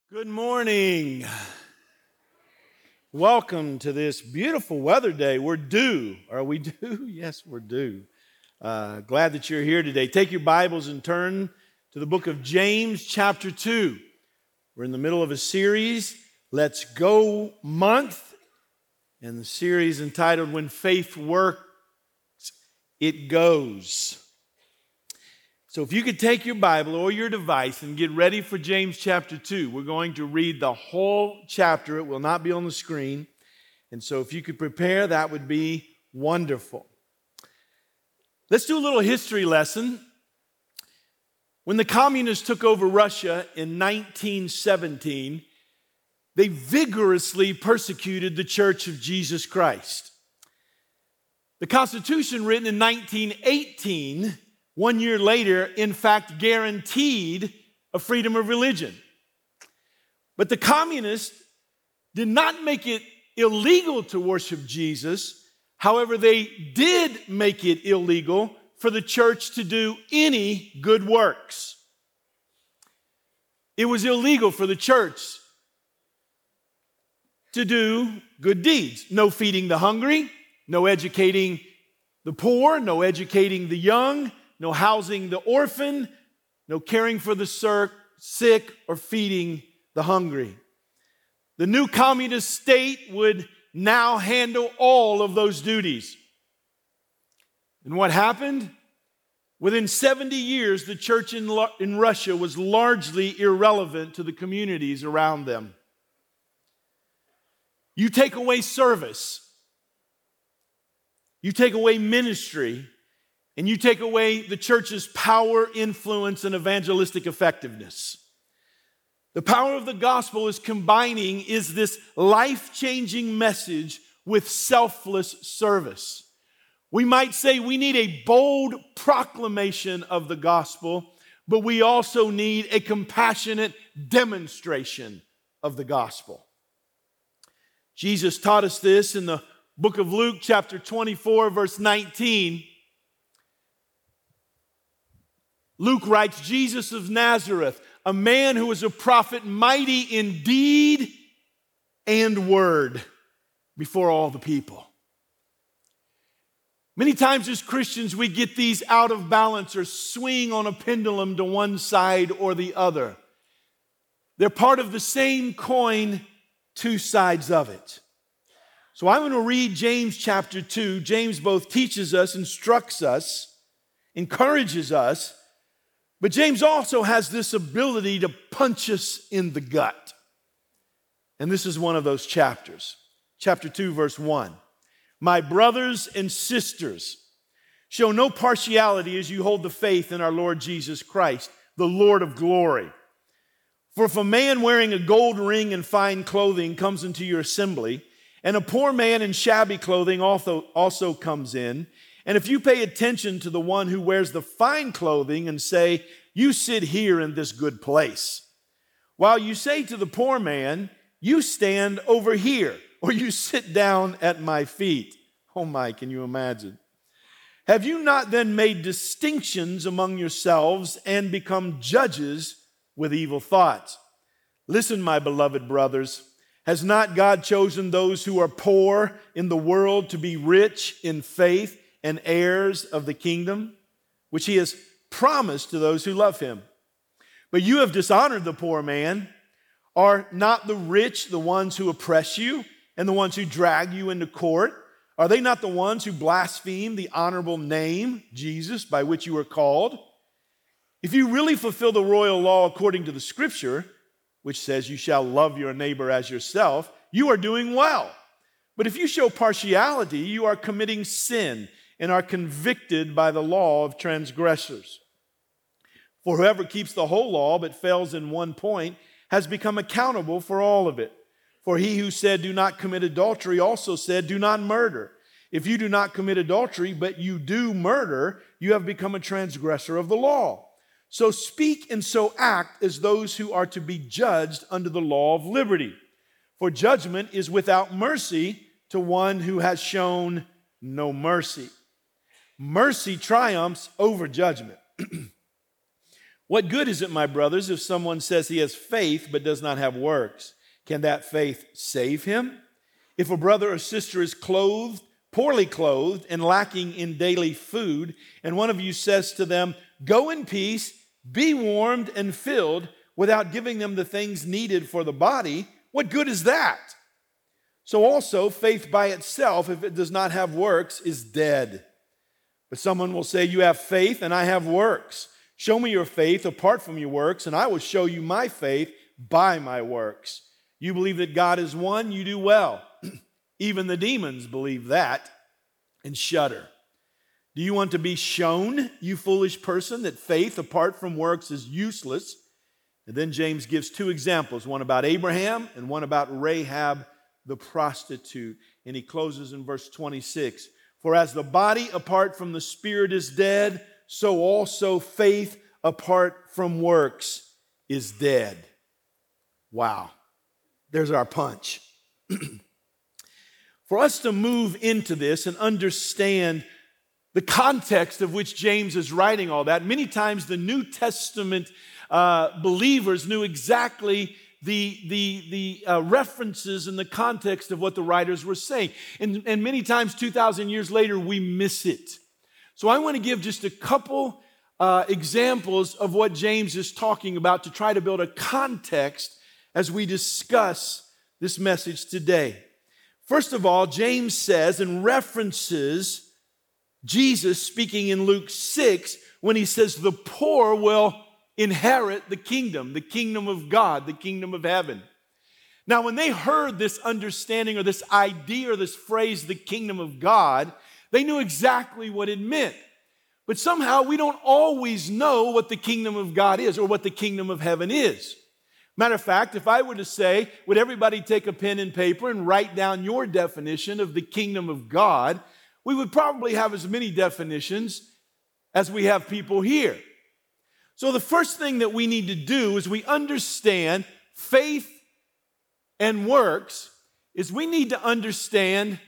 Good morning. Welcome to this beautiful weather day. We're due. Are we due? Yes, we're due. Glad that you're here today. Take your Bibles and turn to the book of James, chapter 2. We're in the middle of a series, Let's Go month, and the series entitled When Faith Works, It Goes. So if you could take your Bible or your device and get ready for James chapter 2, we're going to read the whole chapter. It will not be on the screen. And so if you could prepare, that would be wonderful. Let's do a little history lesson. When the communists took over Russia in 1917, they vigorously persecuted the Church of Jesus Christ. The Constitution written in 1918, 1 year later, in fact, guaranteed a freedom of religion. But the communists did not make it illegal to worship Jesus. However, they did make it illegal for the church to do any good works. It was illegal for the church to do good deeds. No feeding the hungry, no educating the poor, no educating the young, no housing the orphan, no caring for the sick, or feeding the hungry. The new communist state would now handle all of those duties. And what happened? Within 70 years, the church in Russia was largely irrelevant to the communities around them. You take away service, you take away ministry, and you take away the church's power, influence, and evangelistic effectiveness. The power of the gospel is this life-changing message with selfless service. We might say we need a bold proclamation of the gospel, but we also need a compassionate demonstration of the gospel. Jesus taught us this in the book of Luke, chapter 24, verse 19. Luke writes, Jesus of Nazareth, a man who was a prophet, mighty in deed and word before all the people. Many times as Christians, we get these out of balance or swing on a pendulum to one side or the other. They're part of the same coin, two sides of it. So I'm going to read James chapter 2. James both teaches us, instructs us, encourages us, but James also has this ability to punch us in the gut. And this is one of those chapters. Chapter 2, verse 1. My brothers and sisters, show no partiality as you hold the faith in our Lord Jesus Christ, the Lord of glory. For if a man wearing a gold ring and fine clothing comes into your assembly, and a poor man in shabby clothing also comes in, and if you pay attention to the one who wears the fine clothing and say, you sit here in this good place, while you say to the poor man, you stand over here, or you sit down at my feet. Oh my, can you imagine? Have you not then made distinctions among yourselves and become judges with evil thoughts? Listen, my beloved brothers, has not God chosen those who are poor in the world to be rich in faith and heirs of the kingdom, which he has promised to those who love him? But you have dishonored the poor man. Are not the rich the ones who oppress you and the ones who drag you into court? Are they not the ones who blaspheme the honorable name, Jesus, by which you are called? If you really fulfill the royal law according to the scripture, which says you shall love your neighbor as yourself, you are doing well. But if you show partiality, you are committing sin and are convicted by the law of transgressors. For whoever keeps the whole law but fails in one point has become accountable for all of it. For he who said, do not commit adultery, also said, do not murder. If you do not commit adultery, but you do murder, you have become a transgressor of the law. So speak and so act as those who are to be judged under the law of liberty. For judgment is without mercy to one who has shown no mercy. Mercy triumphs over judgment. What good is it, my brothers, if someone says he has faith but does not have works? Can that faith save him? If a brother or sister is poorly clothed, and lacking in daily food, and one of you says to them, "Go in peace, be warmed and filled," without giving them the things needed for the body, what good is that? So also, faith by itself, if it does not have works, is dead. But someone will say, "You have faith and I have works. Show me your faith apart from your works, and I will show you my faith by my works. You believe that God is one, you do well. Even the demons believe that and shudder. Do you want to be shown, you foolish person, that faith apart from works is useless?" And then James gives two examples, one about Abraham and one about Rahab the prostitute. And he closes in verse 26. "For as the body apart from the spirit is dead, so also faith apart from works is dead." Wow. There's our punch. For us to move into this and understand the context of which James is writing all that, many times the New Testament believers knew exactly the references and the context of what the writers were saying. And many times, 2,000 years later, we miss it. So I want to give just a couple examples of what James is talking about to try to build a context as we discuss this message today. First of all, James says and references Jesus speaking in Luke 6 when he says the poor will inherit the kingdom of God, the kingdom of heaven. Now, when they heard this understanding or this idea or this phrase, the kingdom of God, they knew exactly what it meant. But somehow we don't always know what the kingdom of God is or what the kingdom of heaven is. Matter of fact, if I were to say, would everybody take a pen and paper and write down your definition of the kingdom of God, we would probably have as many definitions as we have people here. So the first thing that we need to do is we understand faith and works is we need to understand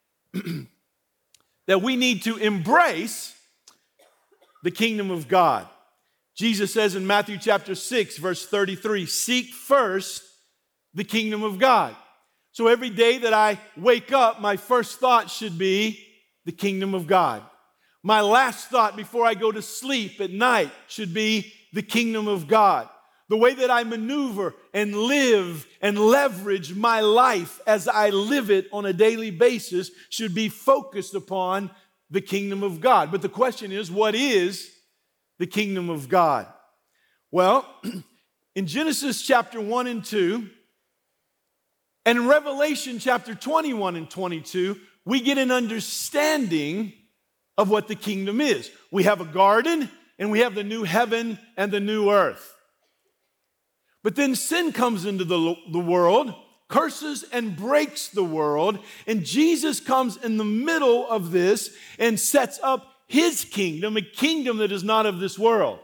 that we need to embrace the kingdom of God. Jesus says in Matthew chapter 6, verse 33, "Seek first the kingdom of God." So every day that I wake up, my first thought should be the kingdom of God. My last thought before I go to sleep at night should be the kingdom of God. The way that I maneuver and live and leverage my life as I live it on a daily basis should be focused upon the kingdom of God. But the question is, what is the kingdom of God? Well, in Genesis chapter 1 and 2, and in Revelation chapter 21 and 22, we get an understanding of what the kingdom is. We have a garden, and we have the new heaven and the new earth. But then sin comes into the world, curses and breaks the world, and Jesus comes in the middle of this and sets up his kingdom, a kingdom that is not of this world.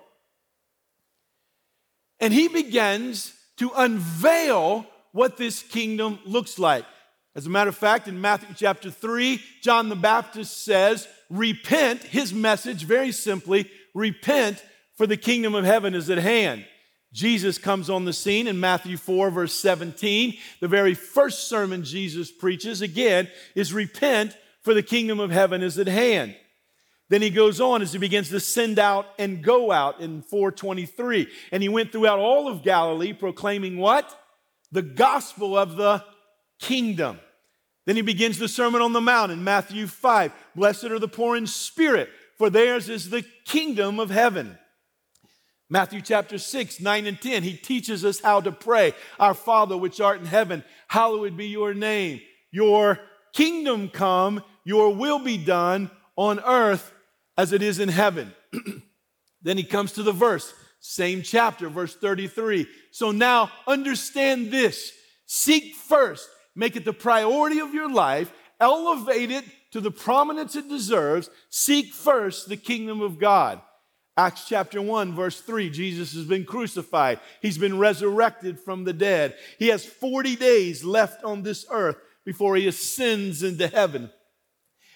And he begins to unveil what this kingdom looks like. As a matter of fact, in Matthew chapter 3, John the Baptist says, repent, his message very simply, repent, for the kingdom of heaven is at hand. Jesus comes on the scene in Matthew 4, verse 17. The very first sermon Jesus preaches, again, is repent, for the kingdom of heaven is at hand. Then he goes on as he begins to send out and go out in 4:23. And he went throughout all of Galilee proclaiming what? The gospel of the kingdom. Then he begins the Sermon on the Mount in Matthew 5. Blessed are the poor in spirit, for theirs is the kingdom of heaven. Matthew chapter 6, 9 and 10, he teaches us how to pray. Our Father which art in heaven, hallowed be your name. Your kingdom come, your will be done on earth as it is in heaven. Then he comes to the verse, same chapter, verse 33. So now understand this. Seek first, make it the priority of your life, elevate it to the prominence it deserves. Seek first the kingdom of God. Acts chapter 1, verse 3, Jesus has been crucified. He's been resurrected from the dead. He has 40 days left on this earth before he ascends into heaven.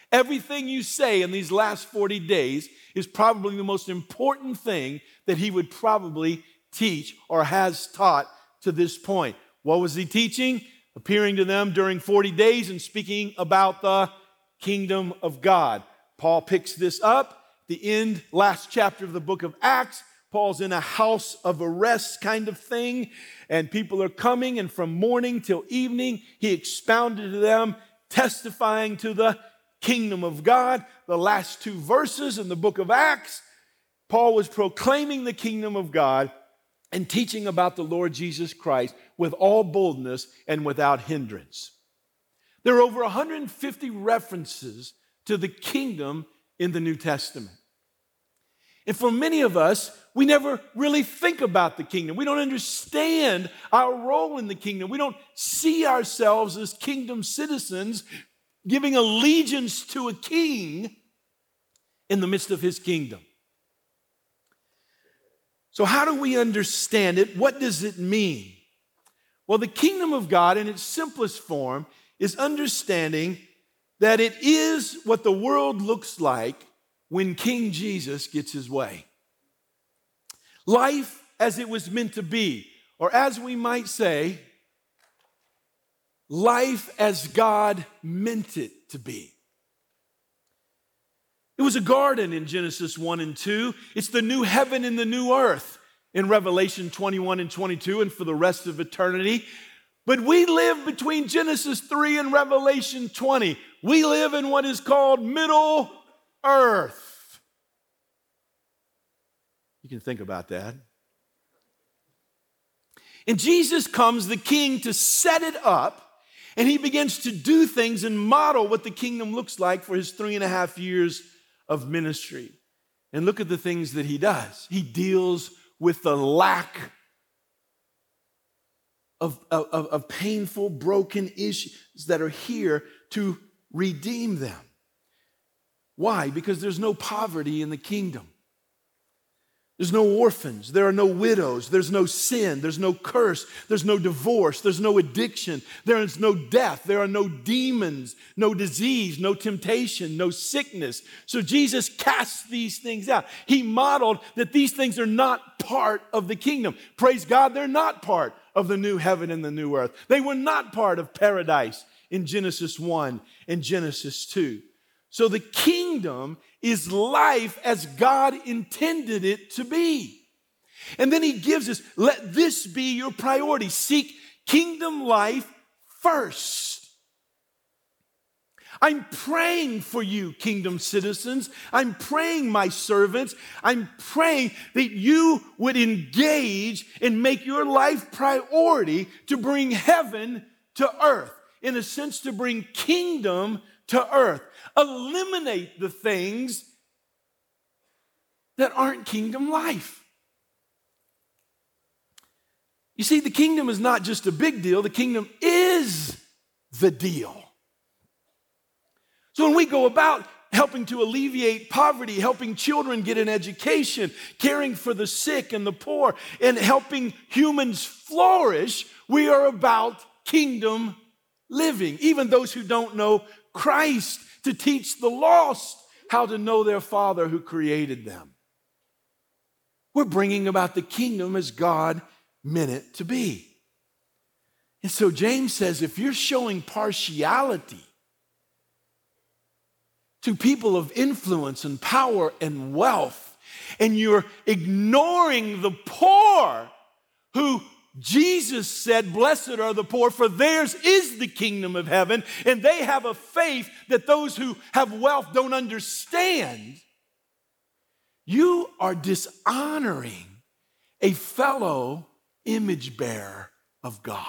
Everything you say in these last 40 days is probably the most important thing that he would probably teach or has taught to this point. What was he teaching? Appearing to them during 40 days and speaking about the kingdom of God. Paul picks this up. The end, last chapter of the book of Acts. Paul's in a house of arrest kind of thing, and people are coming, and from morning till evening, he expounded to them, testifying to the kingdom of God. The last two verses in the book of Acts, Paul was proclaiming the kingdom of God and teaching about the Lord Jesus Christ with all boldness and without hindrance. There are over 150 references to the kingdom in the New Testament. And for many of us, we never really think about the kingdom. We don't understand our role in the kingdom. We don't see ourselves as kingdom citizens giving allegiance to a king in the midst of his kingdom. So how do we understand it? What does it mean? Well, the kingdom of God in its simplest form is understanding that it is what the world looks like when King Jesus gets his way. Life as it was meant to be, or as we might say, life as God meant it to be. It was a garden in Genesis 1 and 2. It's the new heaven and the new earth in Revelation 21 and 22 and for the rest of eternity. But we live between Genesis 3 and Revelation 20. We live in what is called Middle Earth. You can think about that. And Jesus comes, the king, to set it up, and he begins to do things and model what the kingdom looks like for his 3.5 years of ministry. And look at the things that he does. He deals with the lack of painful, broken issues that are here to redeem them. Why? Because there's no poverty in the kingdom. There's no orphans. There are no widows. There's no sin. There's no curse. There's no divorce. There's no addiction. There is no death. There are no demons, no disease, no temptation, no sickness. So Jesus casts these things out. He modeled that these things are not part of the kingdom. Praise God, they're not part of the new heaven and the new earth. They were not part of paradise in Genesis 1 and Genesis 2. So the kingdom is life as God intended it to be. And then he gives us, let this be your priority. Seek kingdom life first. I'm praying for you, kingdom citizens. I'm praying, my servants. I'm praying that you would engage and make your life priority to bring heaven to earth. In a sense, to bring kingdom to earth. Eliminate the things that aren't kingdom life. You see, the kingdom is not just a big deal. The kingdom is the deal. So when we go about helping to alleviate poverty, helping children get an education, caring for the sick and the poor, and helping humans flourish, we are about kingdom living. Even those who don't know Christ, to teach the lost how to know their Father who created them. We're bringing about the kingdom as God meant it to be. And so James says, if you're showing partiality to people of influence and power and wealth, and you're ignoring the poor who Jesus said, blessed are the poor, for theirs is the kingdom of heaven, and they have a faith that those who have wealth don't understand. You are dishonoring a fellow image bearer of God.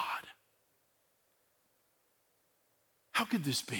How could this be?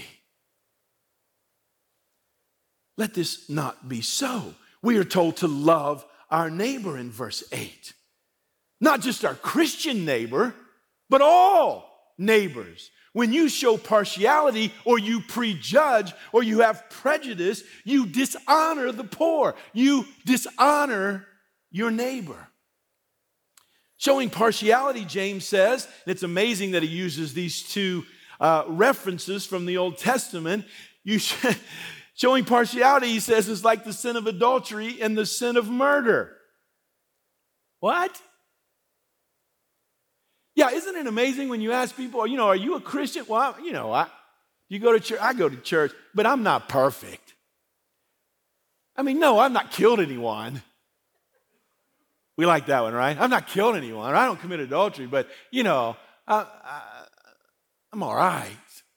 Let this not be so. We are told to love our neighbor in verse 8. Not just our Christian neighbor, but all neighbors. When you show partiality or you prejudge or you have prejudice, you dishonor the poor. You dishonor your neighbor. Showing partiality, James says, and it's amazing that he uses these two references from the Old Testament. Showing partiality, he says, is like the sin of adultery and the sin of murder. What? Yeah, isn't it amazing when you ask people, are you a Christian? Well, you go to church, I go to church, but I'm not perfect. No, I've not killed anyone. We like that one, right? I've not killed anyone. I don't commit adultery, but, I'm all right.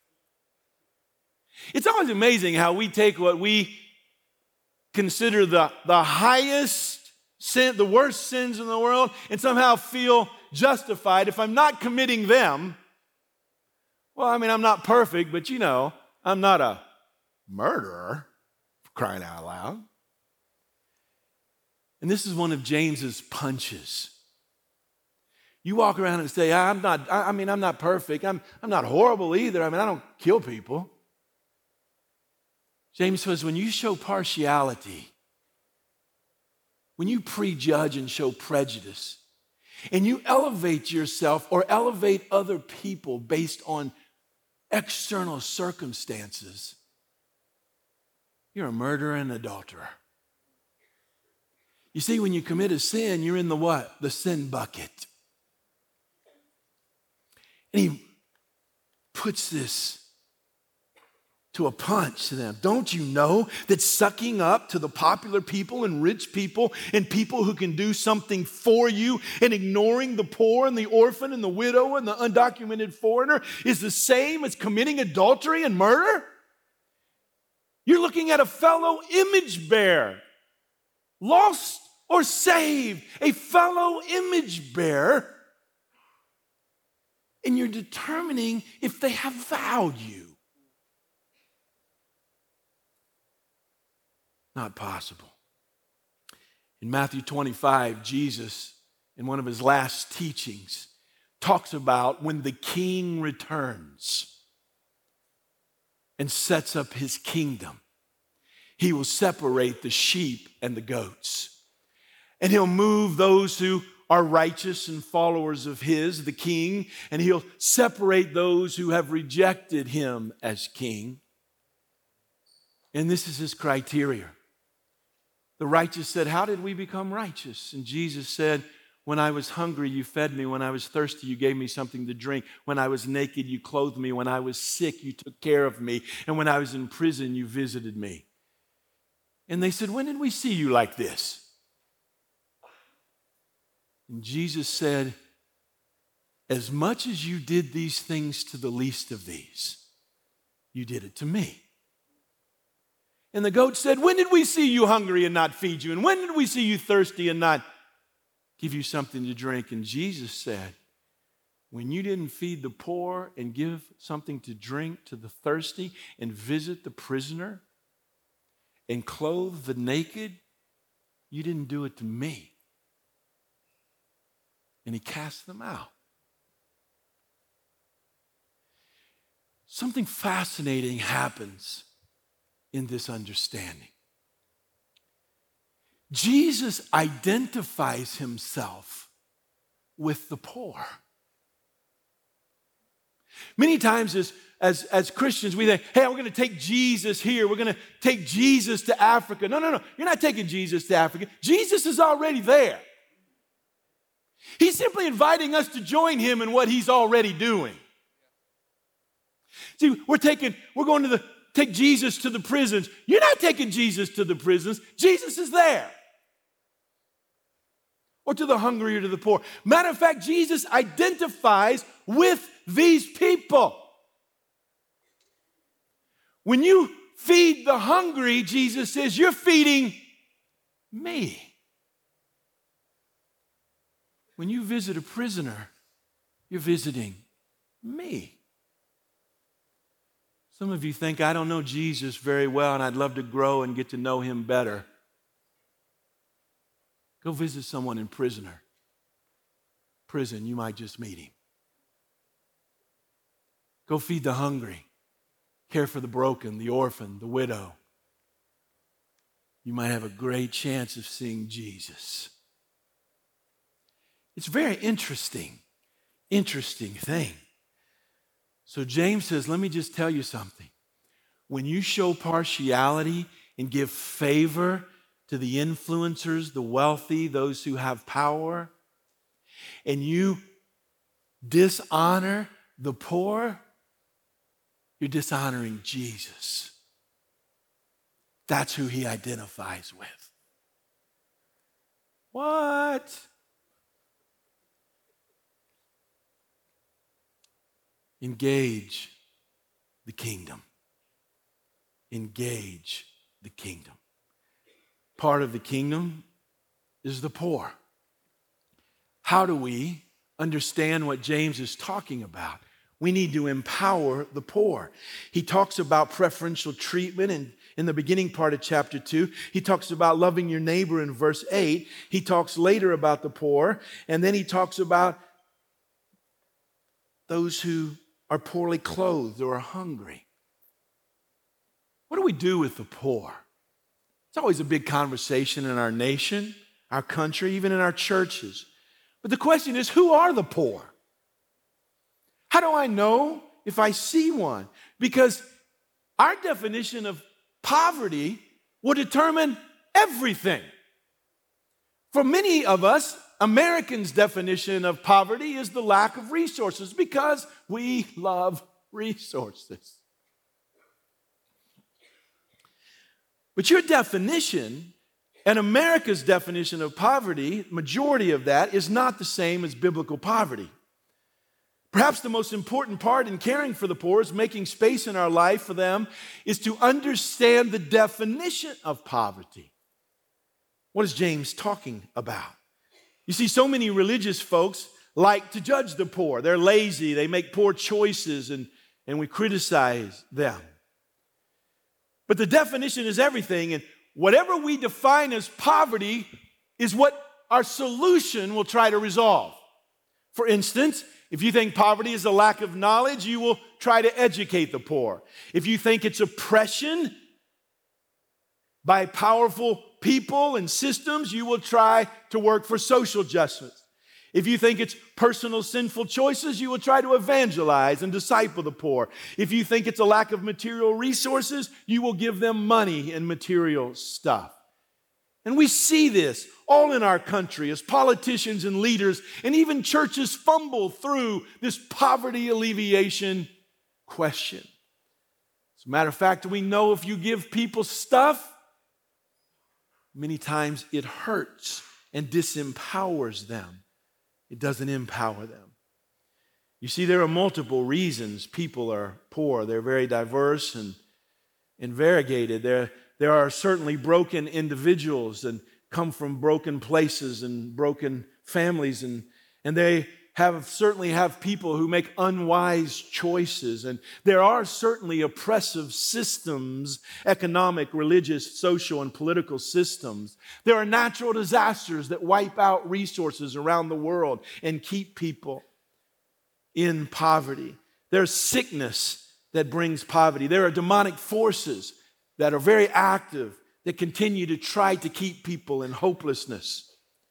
It's always amazing how we take what we consider the highest sin, the worst sins in the world, and somehow feel justified if I'm not committing them. Well, I'm not perfect, but I'm not a murderer, for crying out loud. And this is one of James's punches. You walk around and say, I'm not perfect. I'm not horrible either. I don't kill people. James says, when you show partiality, when you prejudge and show prejudice, and you elevate yourself or elevate other people based on external circumstances, you're a murderer and adulterer. You see, when you commit a sin, you're in the what? The sin bucket. And he puts this to a punch to them. Don't you know that sucking up to the popular people and rich people and people who can do something for you and ignoring the poor and the orphan and the widow and the undocumented foreigner is the same as committing adultery and murder? You're looking at a fellow image bearer, lost or saved, a fellow image bearer, and you're determining if they have value. Not possible. In Matthew 25, Jesus, in one of his last teachings, talks about when the king returns and sets up his kingdom, he will separate the sheep and the goats. And he'll move those who are righteous and followers of his, the king, and he'll separate those who have rejected him as king. And this is his criteria. The righteous said, how did we become righteous? And Jesus said, when I was hungry, you fed me. When I was thirsty, you gave me something to drink. When I was naked, you clothed me. When I was sick, you took care of me. And when I was in prison, you visited me. And they said, when did we see you like this? And Jesus said, as much as you did these things to the least of these, you did it to me. And the goat said, when did we see you hungry and not feed you? And when did we see you thirsty and not give you something to drink? And Jesus said, when you didn't feed the poor and give something to drink to the thirsty and visit the prisoner and clothe the naked, you didn't do it to me. And he cast them out. Something fascinating happens in this understanding. Jesus identifies himself with the poor. Many times as Christians, we think, hey, we're going to take Jesus here. We're going to take Jesus to Africa. No. You're not taking Jesus to Africa. Jesus is already there. He's simply inviting us to join him in what he's already doing. See, we're going to take Jesus to the prisons. You're not taking Jesus to the prisons. Jesus is there. Or to the hungry or to the poor. Matter of fact, Jesus identifies with these people. When you feed the hungry, Jesus says, you're feeding me. When you visit a prisoner, you're visiting me. Some of you think, I don't know Jesus very well and I'd love to grow and get to know him better. Go visit someone in prison, you might just meet him. Go feed the hungry, care for the broken, the orphan, the widow. You might have a great chance of seeing Jesus. It's a very interesting thing. So James says, let me just tell you something. when you show partiality and give favor to the influencers, the wealthy, those who have power, and you dishonor the poor, you're dishonoring Jesus. That's who he identifies with. What? Engage the kingdom. Engage the kingdom. Part of the kingdom is the poor. How do we understand what James is talking about? We need to empower the poor. He talks about preferential treatment in the beginning part of chapter 2. He talks about loving your neighbor in verse 8. He talks later about the poor. And then he talks about those who are poorly clothed or are hungry. What do we do with the poor? It's always a big conversation in our nation, our country, even in our churches. But the question is, who are the poor? How do I know if I see one? Because our definition of poverty will determine everything. For many of us, Americans' definition of poverty is the lack of resources because we love resources. But your definition and America's definition of poverty, majority of that, is not the same as biblical poverty. Perhaps the most important part in caring for the poor is making space in our life for them is to understand the definition of poverty. What is James talking about? You see, so many religious folks like to judge the poor. They're lazy, they make poor choices, and we criticize them. But the definition is everything, and whatever we define as poverty is what our solution will try to resolve. For instance, if you think poverty is a lack of knowledge, you will try to educate the poor. If you think it's oppression by powerful people and systems, you will try to work for social justice. If you think it's personal sinful choices, you will try to evangelize and disciple the poor. If you think it's a lack of material resources, you will give them money and material stuff. And we see this all in our country as politicians and leaders and even churches fumble through this poverty alleviation question. As a matter of fact, we know if you give people stuff, many times it hurts and disempowers them. It doesn't empower them. You see, there are multiple reasons people are poor. They're very diverse and variegated. There are certainly broken individuals and come from broken places and broken families, and they certainly have people who make unwise choices. And there are certainly oppressive systems, economic, religious, social, and political systems. There are natural disasters that wipe out resources around the world and keep people in poverty. There's sickness that brings poverty. There are demonic forces that are very active that continue to try to keep people in hopelessness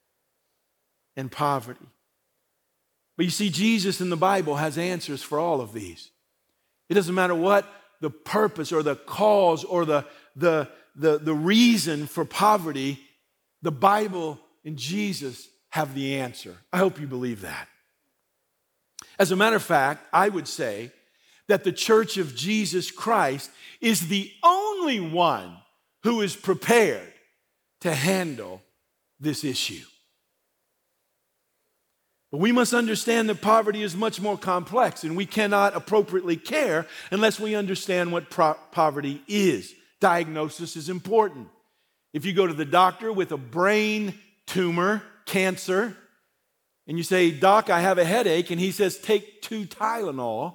and poverty. But you see, Jesus in the Bible has answers for all of these. It doesn't matter what the purpose or the cause or the reason for poverty, the Bible and Jesus have the answer. I hope you believe that. As a matter of fact, I would say that the Church of Jesus Christ is the only one who is prepared to handle this issue. But we must understand that poverty is much more complex, and we cannot appropriately care unless we understand what poverty is. Diagnosis is important. If you go to the doctor with a brain tumor, cancer, and you say, "Doc, I have a headache," and he says, "Take 2 Tylenol,"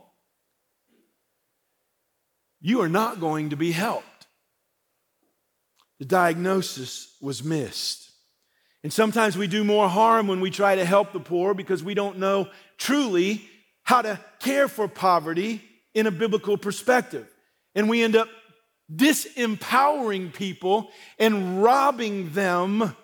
you are not going to be helped. The diagnosis was missed. And sometimes we do more harm when we try to help the poor because we don't know truly how to care for poverty in a biblical perspective. And we end up disempowering people and robbing them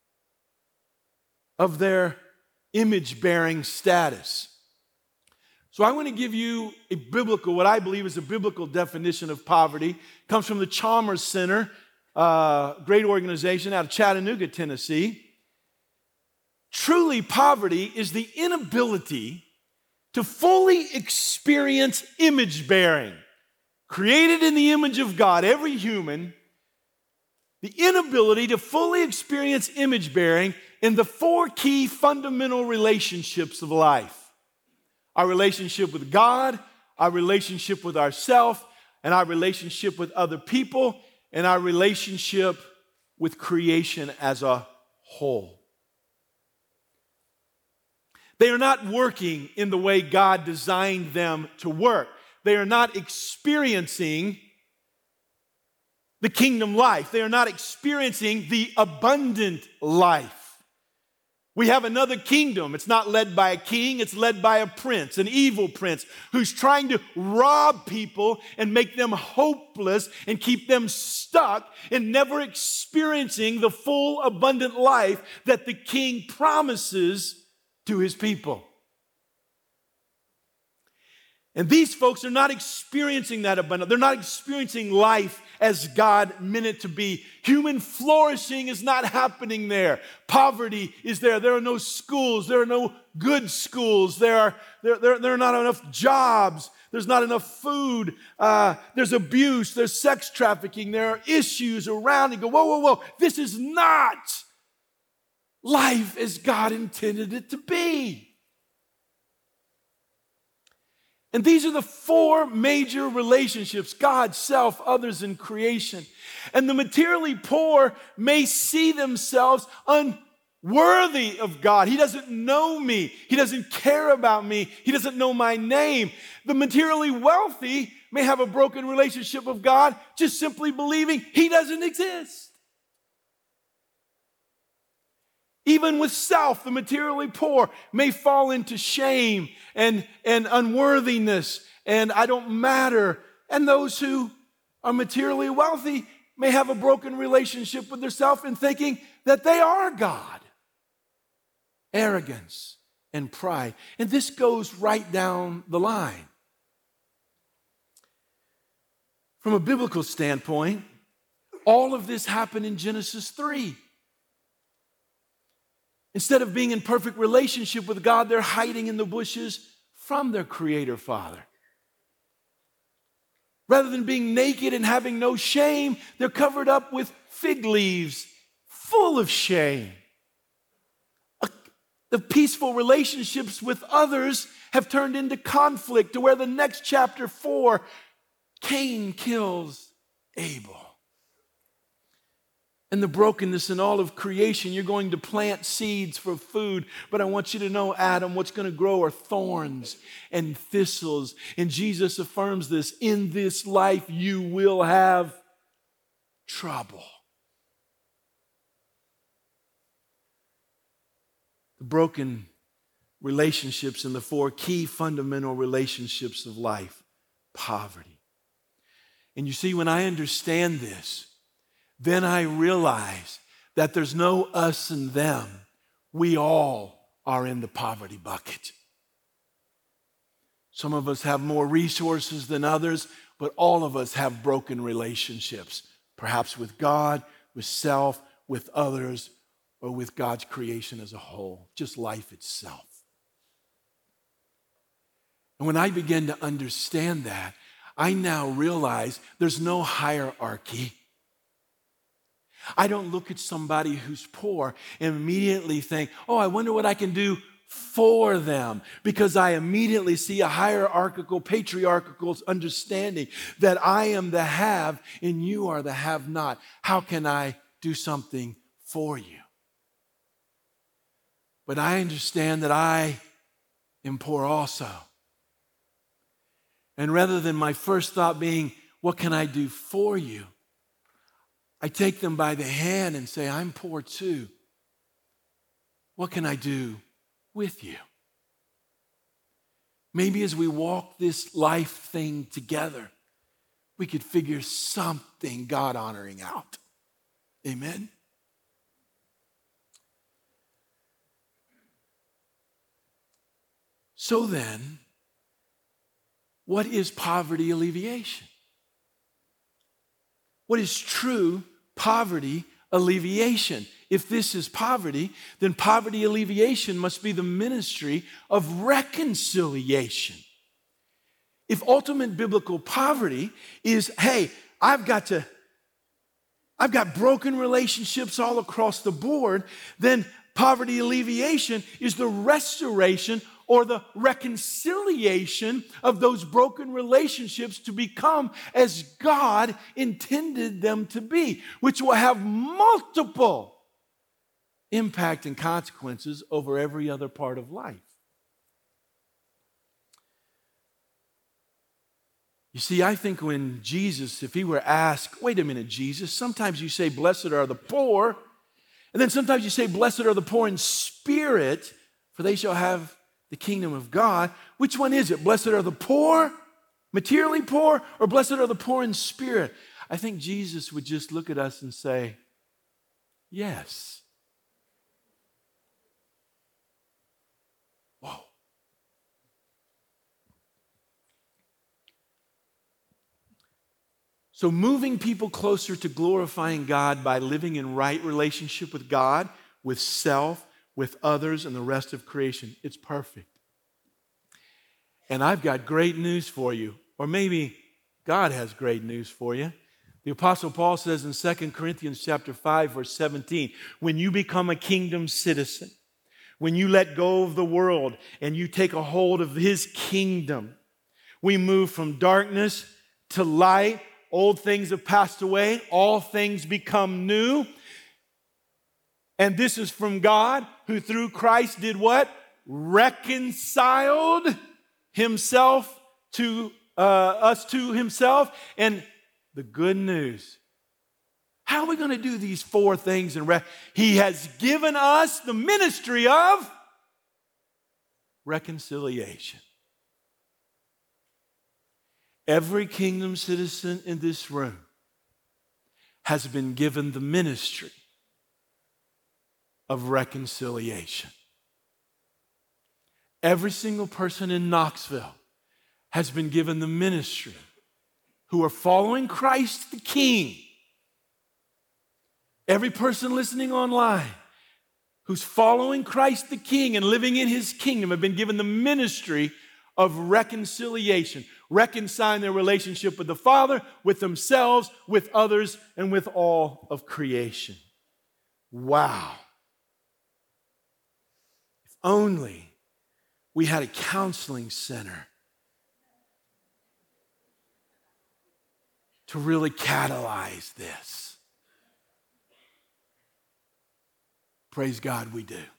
of their image-bearing status. So I want to give you what I believe is a biblical definition of poverty. It comes from the Chalmers Center, great organization out of Chattanooga, Tennessee. Truly, poverty is the inability to fully experience image bearing. Created in the image of God, every human, the inability to fully experience image bearing in the four key fundamental relationships of life. Our relationship with God, our relationship with ourselves, and our relationship with other people, and our relationship with creation as a whole. They are not working in the way God designed them to work. They are not experiencing the kingdom life. They are not experiencing the abundant life. We have another kingdom. It's not led by a king, it's led by a prince, an evil prince, who's trying to rob people and make them hopeless and keep them stuck and never experiencing the full abundant life that the king promises to his people. And these folks are not experiencing that abundance. They're not experiencing life as God meant it to be. Human flourishing is not happening there. Poverty is there. There are no schools. There are no good schools. There are not enough jobs. There's not enough food. There's abuse. There's sex trafficking. There are issues around. You go, whoa. This is not life as God intended it to be. And these are the four major relationships: God, self, others, and creation. And the materially poor may see themselves unworthy of God. He doesn't know me. He doesn't care about me. He doesn't know my name. The materially wealthy may have a broken relationship with God, just simply believing He doesn't exist. Even with self, the materially poor may fall into shame and unworthiness and I don't matter. And those who are materially wealthy may have a broken relationship with themselves and thinking that they are God. Arrogance and pride. And this goes right down the line. From a biblical standpoint, all of this happened in Genesis 3. Instead of being in perfect relationship with God, they're hiding in the bushes from their Creator Father. Rather than being naked and having no shame, they're covered up with fig leaves, full of shame. The peaceful relationships with others have turned into conflict, to where the next chapter 4, Cain kills Abel. And the brokenness in all of creation, you're going to plant seeds for food, but I want you to know, Adam, what's going to grow are thorns and thistles. And Jesus affirms this: in this life you will have trouble. The broken relationships in the four key fundamental relationships of life: poverty. And you see, when I understand this, then I realize that there's no us and them. We all are in the poverty bucket. Some of us have more resources than others, but all of us have broken relationships, perhaps with God, with self, with others, or with God's creation as a whole, just life itself. And when I begin to understand that, I now realize there's no hierarchy. I don't look at somebody who's poor and immediately think, oh, I wonder what I can do for them, because I immediately see a hierarchical, patriarchal understanding that I am the have and you are the have not. How can I do something for you? But I understand that I am poor also. And rather than my first thought being, what can I do for you? I take them by the hand and say, I'm poor too. What can I do with you? Maybe as we walk this life thing together, we could figure something God-honoring out. Amen? So then, what is poverty alleviation? What is true poverty alleviation? If this is poverty, then poverty alleviation must be the ministry of reconciliation. If ultimate biblical poverty is, hey, I've got broken relationships all across the board, then poverty alleviation is the restoration or the reconciliation of those broken relationships to become as God intended them to be, which will have multiple impact and consequences over every other part of life. You see, I think when Jesus, if he were asked, wait a minute, Jesus, sometimes you say, blessed are the poor, and then sometimes you say, blessed are the poor in spirit, for they shall have the kingdom of God. Which one is it? Blessed are the poor, materially poor, or blessed are the poor in spirit? I think Jesus would just look at us and say, yes. Whoa. So moving people closer to glorifying God by living in right relationship with God, with self, with others, and the rest of creation, it's perfect. And I've got great news for you, or maybe God has great news for you. The Apostle Paul says in 2 Corinthians chapter 5, verse 17, when you become a kingdom citizen, when you let go of the world and you take a hold of his kingdom, we move from darkness to light. Old things have passed away. All things become new. And this is from God, who through Christ did what? Reconciled himself to us to himself. And the good news, how are we going to do these four things? He has given us the ministry of reconciliation. Every kingdom citizen in this room has been given the ministry of reconciliation. Every single person in Knoxville has been given the ministry who are following Christ the King. Every person listening online who's following Christ the King and living in his kingdom have been given the ministry of reconciliation, reconciling their relationship with the Father, with themselves, with others, and with all of creation. Wow. If only we had a counseling center to really catalyze this. Praise God, we do.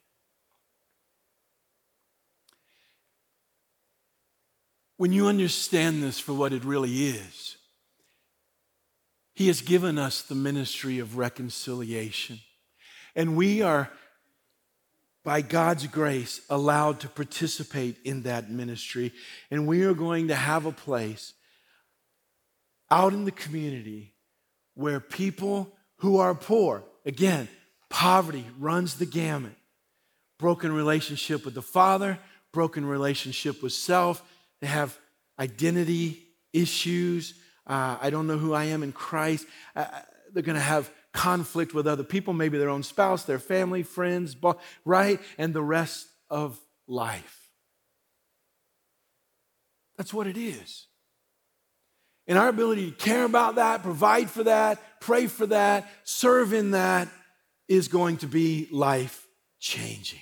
When you understand this for what it really is, he has given us the ministry of reconciliation. And we are, by God's grace, allowed to participate in that ministry. And we are going to have a place out in the community where people who are poor, again, poverty runs the gamut. Broken relationship with the Father, broken relationship with self. They have identity issues. I don't know who I am in Christ. They're going to have conflict with other people, maybe their own spouse, their family, friends, right? And the rest of life. That's what it is. And our ability to care about that, provide for that, pray for that, serve in that is going to be life-changing.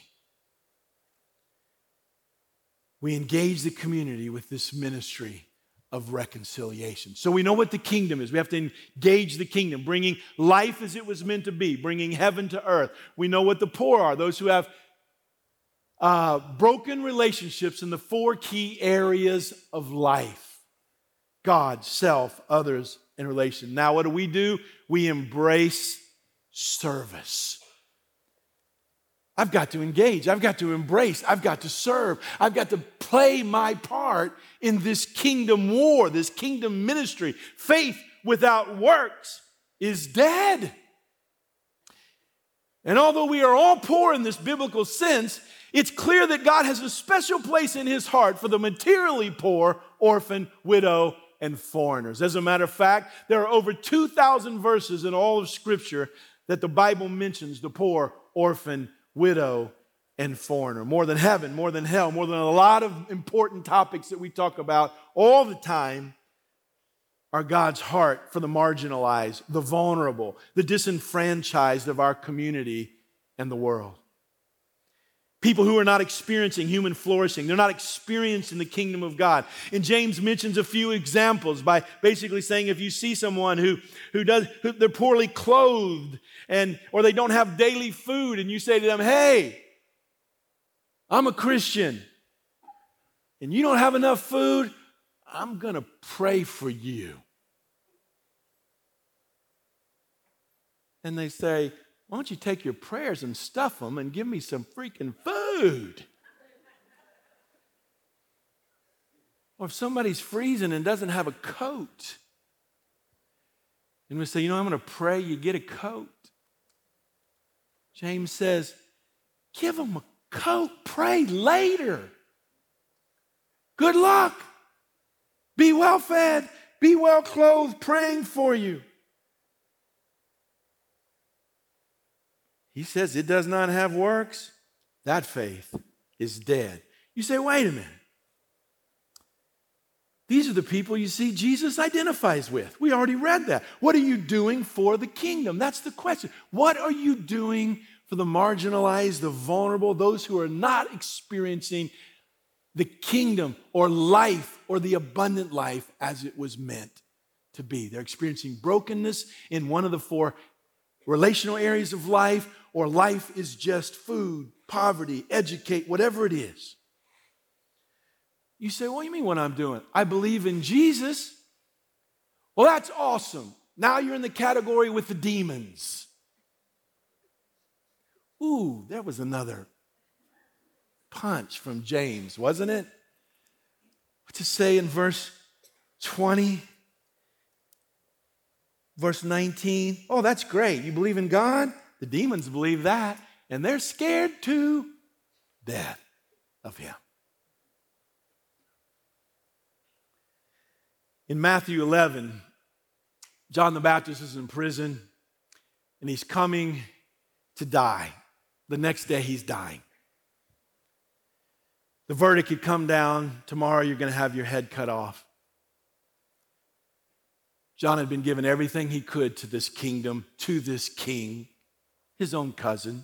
We engage the community with this ministry of reconciliation. So we know what the kingdom is. We have to engage the kingdom, bringing life as it was meant to be, bringing heaven to earth. We know what the poor are, those who have broken relationships in the four key areas of life: God, self, others, and relation. Now, what do? We embrace service. I've got to engage. I've got to embrace. I've got to serve. I've got to play my part in this kingdom war, this kingdom ministry. Faith without works is dead. And although we are all poor in this biblical sense, it's clear that God has a special place in his heart for the materially poor orphan, widow, and foreigners. As a matter of fact, there are over 2,000 verses in all of Scripture that the Bible mentions the poor, orphan, widow, and foreigner. More than heaven, more than hell, more than a lot of important topics that we talk about all the time are God's heart for the marginalized, the vulnerable, the disenfranchised of our community and the world. People who are not experiencing human flourishing. They're not experiencing the kingdom of God. And James mentions a few examples by basically saying if you see someone who they're poorly clothed or they don't have daily food and you say to them, hey, I'm a Christian and you don't have enough food, I'm going to pray for you. And they say, why don't you take your prayers and stuff them and give me some freaking food? Or if somebody's freezing and doesn't have a coat, and we say, I'm going to pray you get a coat. James says, give them a coat, pray later. Good luck. Be well fed, be well clothed, praying for you. He says it does not have works. That faith is dead. You say, wait a minute. These are the people you see Jesus identifies with. We already read that. What are you doing for the kingdom? That's the question. What are you doing for the marginalized, the vulnerable, those who are not experiencing the kingdom or life or the abundant life as it was meant to be? They're experiencing brokenness in one of the four relational areas of life, or life is just food, poverty, educate, whatever it is. You say, what do you mean what I'm doing? I believe in Jesus. Well, that's awesome. Now you're in the category with the demons. Ooh, there was another punch from James, wasn't it? What to say in verse 20? Verse 19, oh, that's great. You believe in God? The demons believe that, and they're scared to death of him. In Matthew 11, John the Baptist is in prison, and he's coming to die. The next day, he's dying. The verdict had come down, tomorrow you're going to have your head cut off. John had been given everything he could to this kingdom, to this king, his own cousin.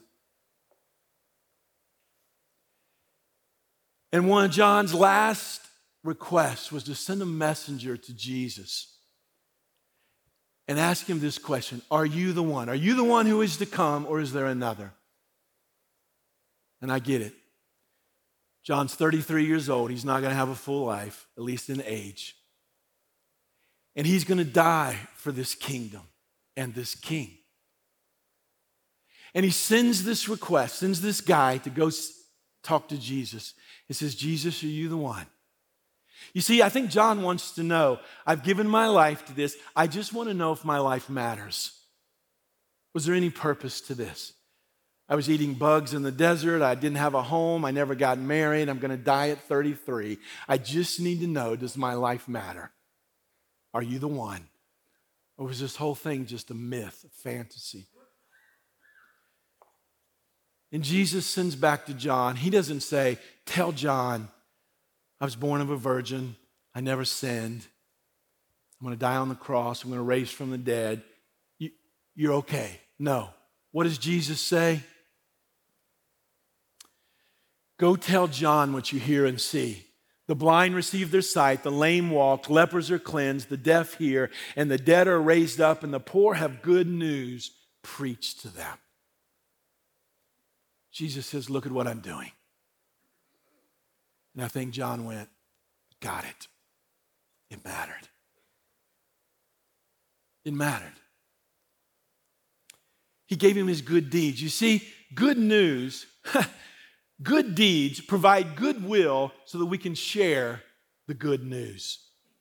And one of John's last requests was to send a messenger to Jesus and ask him this question: are you the one? Are you the one who is to come, or is there another? And I get it. John's 33 years old. He's not going to have a full life, at least in age. And he's going to die for this kingdom and this king. And he sends this request, sends this guy to go talk to Jesus. He says, Jesus, are you the one? You see, I think John wants to know, I've given my life to this. I just want to know if my life matters. Was there any purpose to this? I was eating bugs in the desert. I didn't have a home. I never got married. I'm going to die at 33. I just need to know, does my life matter? Are you the one? Or was this whole thing just a myth, a fantasy? And Jesus sends back to John. He doesn't say, tell John, I was born of a virgin. I never sinned. I'm going to die on the cross. I'm going to raise from the dead. You're okay. No. What does Jesus say? Go tell John what you hear and see. The blind receive their sight, the lame walk, lepers are cleansed, the deaf hear, and the dead are raised up, and the poor have good news preached to them. Jesus says, look at what I'm doing. And I think John went, got it. It mattered. It mattered. He gave him his good deeds. You see, good news, good deeds provide goodwill so that we can share the good news.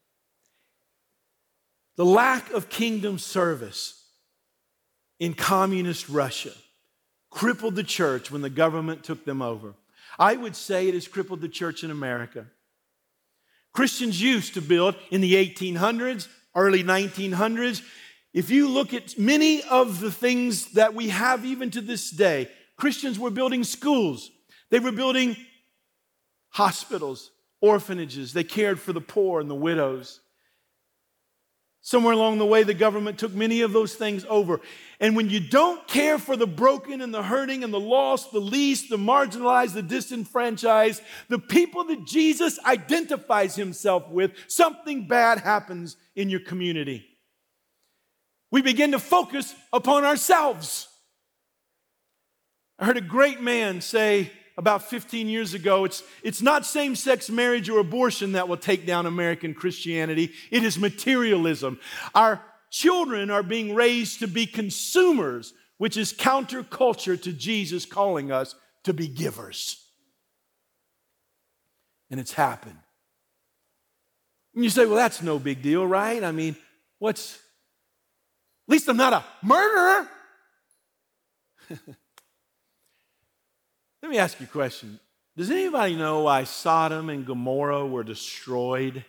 The lack of kingdom service in communist Russia crippled the church when the government took them over. I would say it has crippled the church in America. Christians used to build in the 1800s, early 1900s. If you look at many of the things that we have even to this day, Christians were building schools. They were building hospitals, orphanages. They cared for the poor and the widows. Somewhere along the way, the government took many of those things over. And when you don't care for the broken and the hurting and the lost, the least, the marginalized, the disenfranchised, the people that Jesus identifies himself with, something bad happens in your community. We begin to focus upon ourselves. I heard a great man say about 15 years ago, it's not same-sex marriage or abortion that will take down American Christianity. It is materialism. Our children are being raised to be consumers, which is counterculture to Jesus calling us to be givers. And it's happened. And you say, well, that's no big deal, right? I mean, at least I'm not a murderer. Let me ask you a question. Does anybody know why Sodom and Gomorrah were destroyed?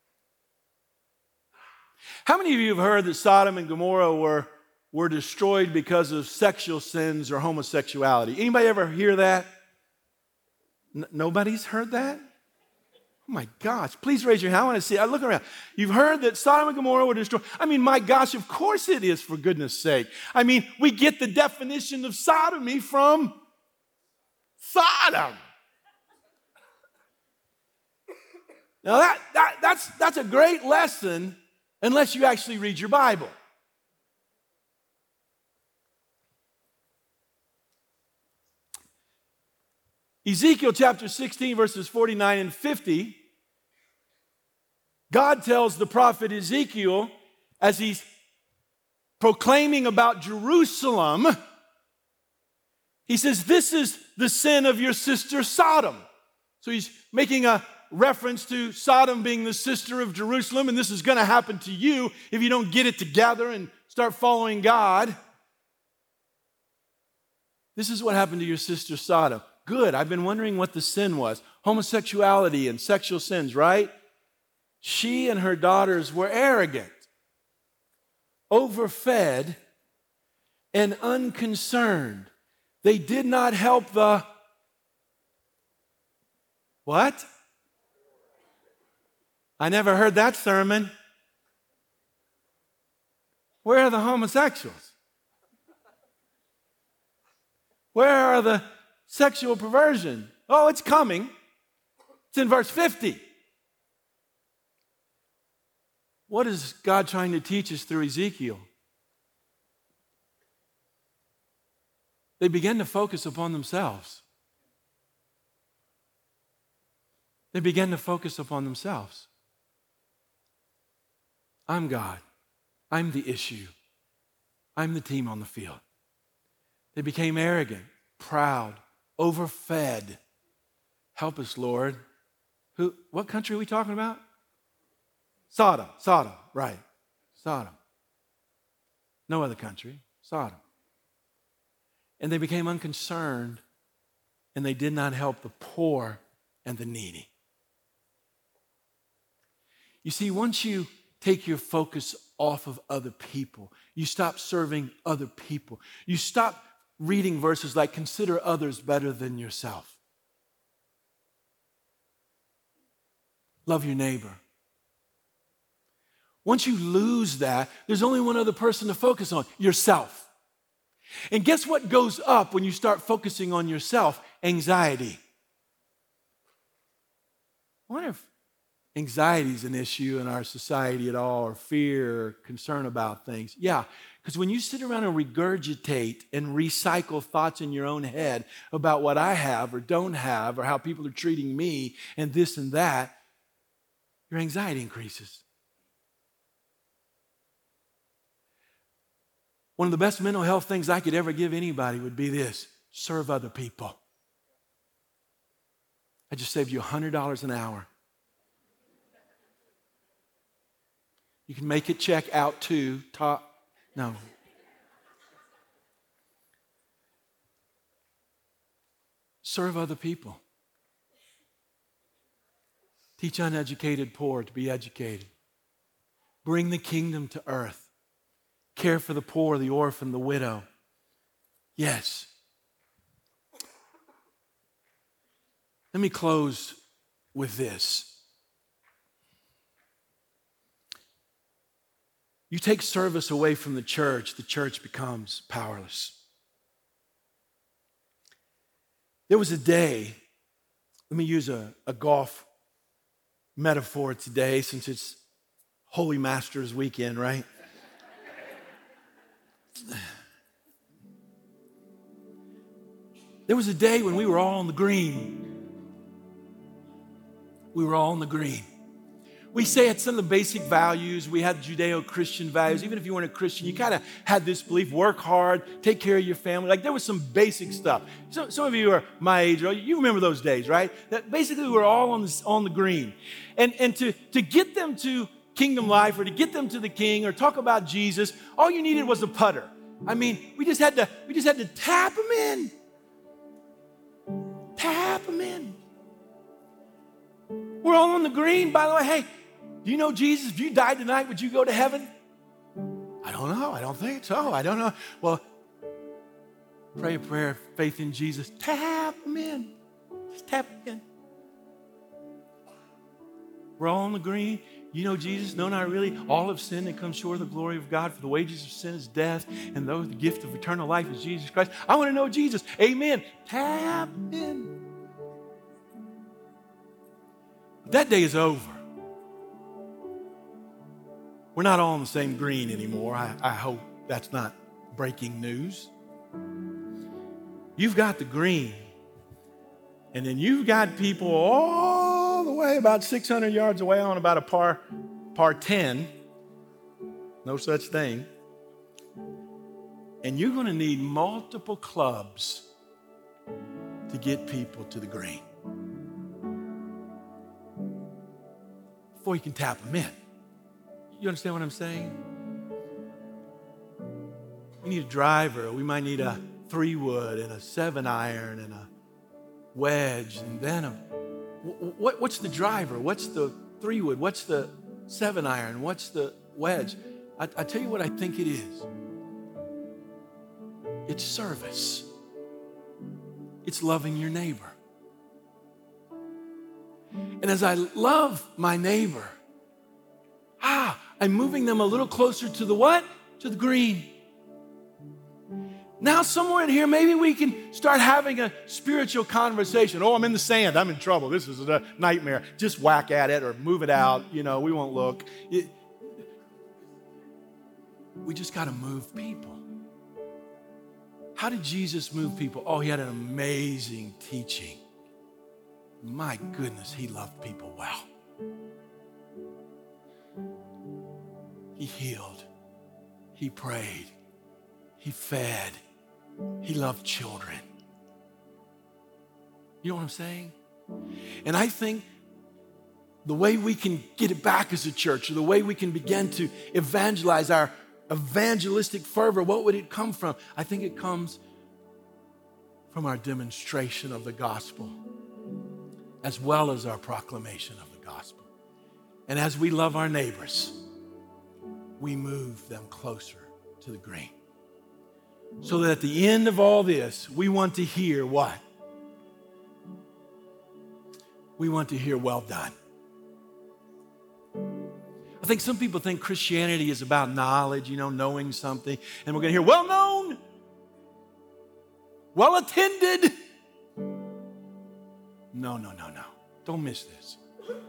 How many of you have heard that Sodom and Gomorrah were destroyed because of sexual sins or homosexuality? Anybody ever hear that? Nobody's heard that? Oh my gosh, please raise your hand. I want to see. I look around. You've heard that Sodom and Gomorrah were destroyed. I mean, my gosh, of course it is, for goodness sake. I mean, we get the definition of sodomy from Sodom. Now that's a great lesson unless you actually read your Bible. Ezekiel chapter 16 verses 49 and 50, God tells the prophet Ezekiel as he's proclaiming about Jerusalem, he says, this is the sin of your sister Sodom. So he's making a reference to Sodom being the sister of Jerusalem, and this is going to happen to you if you don't get it together and start following God. This is what happened to your sister Sodom. Good, I've been wondering what the sin was. Homosexuality and sexual sins, right? She and her daughters were arrogant, overfed, and unconcerned. They did not help the what? I never heard that sermon. Where are the homosexuals? Where are the sexual perversion? Oh, it's coming. It's in verse 50. What is God trying to teach us through Ezekiel? They began to focus upon themselves. They began to focus upon themselves. I'm God. I'm the issue. I'm the team on the field. They became arrogant, proud, overfed. Help us, Lord. What country are we talking about? Sodom, right. Sodom. No other country, Sodom. And they became unconcerned, and they did not help the poor and the needy. You see, once you take your focus off of other people, you stop serving other people. You stop reading verses like, consider others better than yourself. Love your neighbor. Once you lose that, there's only one other person to focus on, yourself. And guess what goes up when you start focusing on yourself? Anxiety. I wonder if anxiety is an issue in our society at all, or fear, or concern about things. Yeah, because when you sit around and regurgitate and recycle thoughts in your own head about what I have or don't have, or how people are treating me, and this and that, your anxiety increases. One of the best mental health things I could ever give anybody would be this: serve other people. I just saved you $100 an hour. You can make it check out too. No. Serve other people. Teach uneducated poor to be educated. Bring the kingdom to earth. Care for the poor, the orphan, the widow. Yes. Let me close with this. You take service away from the church becomes powerless. There was a day, let me use a golf metaphor today since it's Holy Masters weekend, right? There was a day when we were all on the green. We were all on the green. We say it's some of the basic values. We had Judeo-Christian values. Even if you weren't a Christian, you kind of had this belief, work hard, take care of your family. Like there was some basic stuff. So, some of you are my age, you remember those days, right? That basically we were all on the green. And to get them to kingdom life or to get them to the king or talk about Jesus, all you needed was a putter. I mean, we just had to tap them in. Tap them in. We're all on the green. By the way, hey, do you know Jesus? If you died tonight, would you go to heaven? I don't know. I don't think so. I don't know. Well, pray a prayer of faith in Jesus. Tap them in. Just tap them in. We're all on the green. You know Jesus? No, not really. All have sinned and come short of the glory of God. For the wages of sin is death, and the gift of eternal life is Jesus Christ. I want to know Jesus. Amen. Tap in. That day is over. We're not all on the same green anymore. I hope that's not breaking news. You've got the green, and then you've got people all the way about 600 yards away on about a par 10. No such thing. And you're going to need multiple clubs to get people to the green before you can tap them in. You understand what I'm saying? We need a driver. We might need a 3-wood and a 7-iron and a wedge. And then what's the driver? What's the 3-wood? What's the 7-iron? What's the wedge? I tell you what I think it is. It's service. It's loving your neighbor. And as I love my neighbor, I'm moving them a little closer to the what? To the green. Now somewhere in here, maybe we can start having a spiritual conversation. Oh, I'm in the sand. I'm in trouble. This is a nightmare. Just whack at it or move it out. You know, we won't look. We just got to move people. How did Jesus move people? Oh, he had an amazing teaching. My goodness, he loved people well. He healed. He prayed. He fed. He loved children. You know what I'm saying? And I think the way we can get it back as a church, or the way we can begin to evangelize, our evangelistic fervor, what would it come from? I think it comes from our demonstration of the gospel, as well as our proclamation of the gospel. And as we love our neighbors, we move them closer to the green. So that at the end of all this, we want to hear what? We want to hear, well done. I think some people think Christianity is about knowledge, knowing something. And we're going to hear, well known, well attended. No. Don't miss this.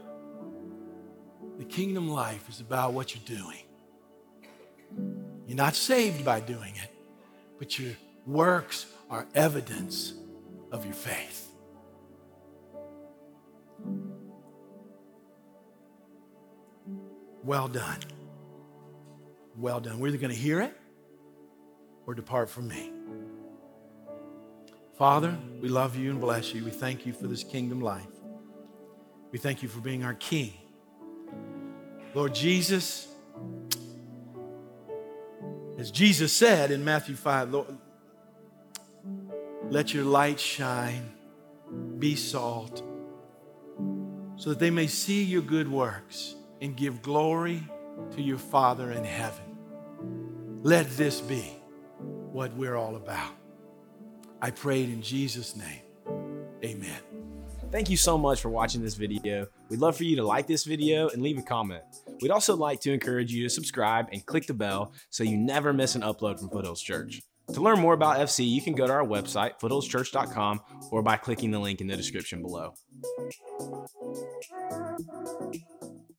The kingdom life is about what you're doing. You're not saved by doing it, but your works are evidence of your faith. Well done. Well done. We're either going to hear it or depart from me. Father, we love you and bless you. We thank you for this kingdom life. We thank you for being our King. Lord Jesus, as Jesus said in Matthew 5, Lord, let your light shine, be salt, so that they may see your good works and give glory to your Father in heaven. Let this be what we're all about. I prayed in Jesus' name. Amen. Thank you so much for watching this video. We'd love for you to like this video and leave a comment. We'd also like to encourage you to subscribe and click the bell so you never miss an upload from Foothills Church. To learn more about FC, you can go to our website, foothillschurch.com, or by clicking the link in the description below.